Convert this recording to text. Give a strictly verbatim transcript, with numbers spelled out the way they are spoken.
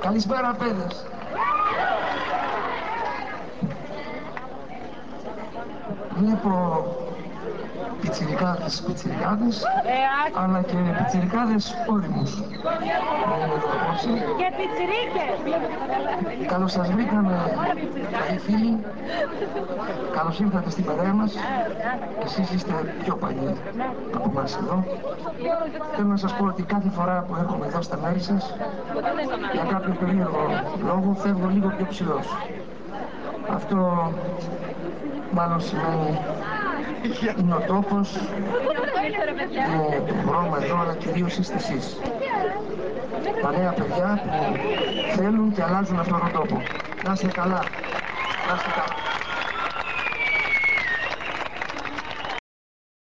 Καλησπέρα παιδες. Βλέπω πιτσιρικάδες, πιτσιρικάδες, αλλά και πιτσιρικάδες όριμους. Και πιτσιρίκες. Καλώς σας βρήκαμε, καλοί φίλοι. Καλώς ήρθατε στην παρέα μας. Εσείς είστε πιο παλιοί από εμάς εδώ. Θέλω να σας πω ότι κάθε φορά που έρχομαι εδώ στα μέρη σας, για κάποιο περίεργο λόγο φεύγω λίγο πιο ψηλός. Αυτό μάλλον σημαίνει είναι ο τόπος, είναι το χρώμα εδώ, αλλά κυρίως είστε εσείς. Τα νέα παιδιά που θέλουν και αλλάζουν αυτόν τον τόπο. Να είστε καλά. Να είστε καλά.